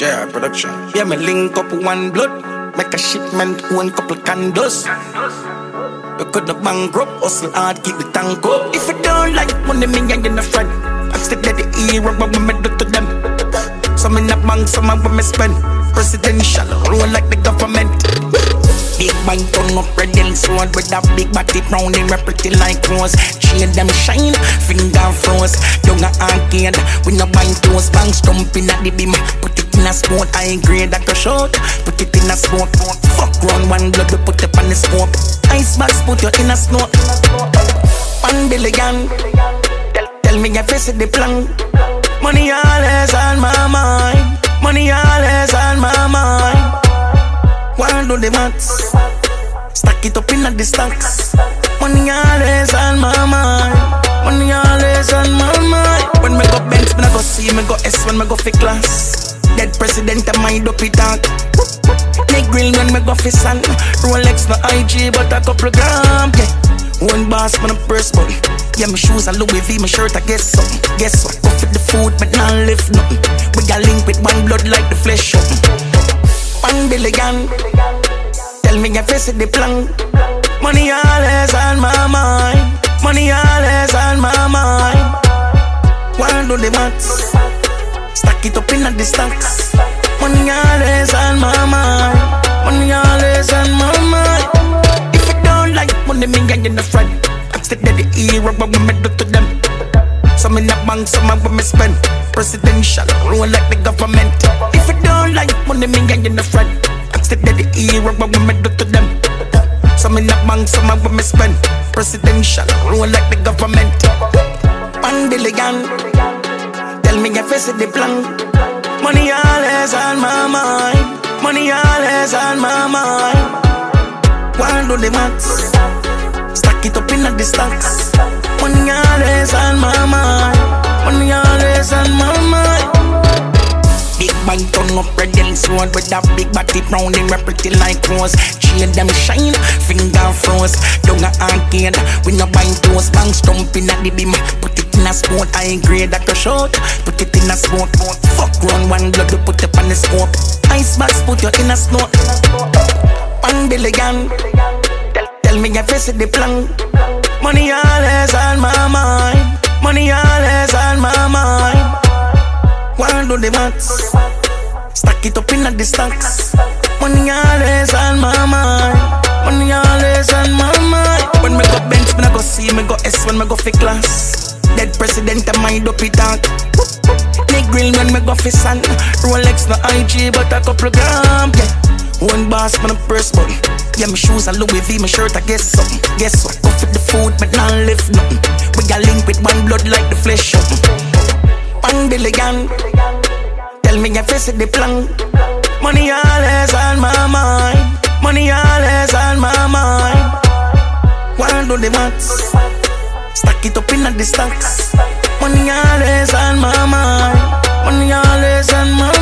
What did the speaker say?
JR Production. Yeah, me link up one blood, make a shipment, one couple candles. You could not bankrupt, hustle hard, keep the tank up. If you don't like money, me and you no friend. I still get the hero, but me do to them. Some in the bank, some of me spend. Presidential, roll like the government. Big bank turn up red hills road with that big body brown, they rep pretty like rose. Chain them shine, finger froze. Young arcade, we no buying clothes. Bank stumping at the beam, put it in a sport. High grade that crush out, put it in a sport. Fuck round one blood, we put it on the scope. Ice bags put you in a snow. 1 billion, tell me your face the plan. Money always on my mind, money always on my mind. One do the maths, stack it up in the stacks. Money always on my mind, money always on my mind. When me go Benz, me go C, me go S, when me go for class. Dead president, I mind up it talk. Me grill when me go for sun. Rolex no IG, but a couple gram, yeah. One boss, man, a purse button. Yeah, my shoes and Louis V, my shirt, I guess something. Guess what? Go for the food, but not lift nothing. We got link with one blood like the flesh something. 1 billion, tell me your face the plan. Money always on my mind, money always on my mind. One do the maths, stack it up in the stacks. Money always on my mind, money always on my mind. If you don't like money, me and you no friend. I'm still the hero, but me do to them. Some in the bank, some of me spend. Presidential, roll like the government. If you don't like money, me and you no friend. I'm still the hero, but me do to them. Some in the bank, some of me spend. Presidential, roll like the government. 1 billion, tell me your face the plan. Money always on my mind, money always on my mind. One do the maths, stack it up in the stacks. Money always on my mind, money always on my mind. Big bank turn up red hills road with that big body brown, they rep pretty like rose. Chain them shine, finger froze. Young arcade, we no buying clothes. Bank stumping at the beam, put it in a sport. High grade that crush out, put it in a sport. Fuck round one blood, we put it on the scope. Ice bags put you in a snow. 1 billion, tell me your face the plan. Money always on my mind, money always on my mind. One do the maths, stack it up in the stacks. Money always on my mind, money always on my mind. When me go Benz, me go C, me go S, when me go for class. Dead president, I mind up it talk. Me grill when me go for sun. Rolex no IG, but a couple gram, yeah. One boss, man, a purse button. Yeah, my shoes and Louis V, my shirt, I guess something. Guess what? Go for the food, but not lift nothing. We got link with one blood like the flesh something. 1 billion, tell me your face the plan. Money always on my mind, money always on my mind. One do the maths, stack it up in the stacks. Money always on my mind, money always on my mind.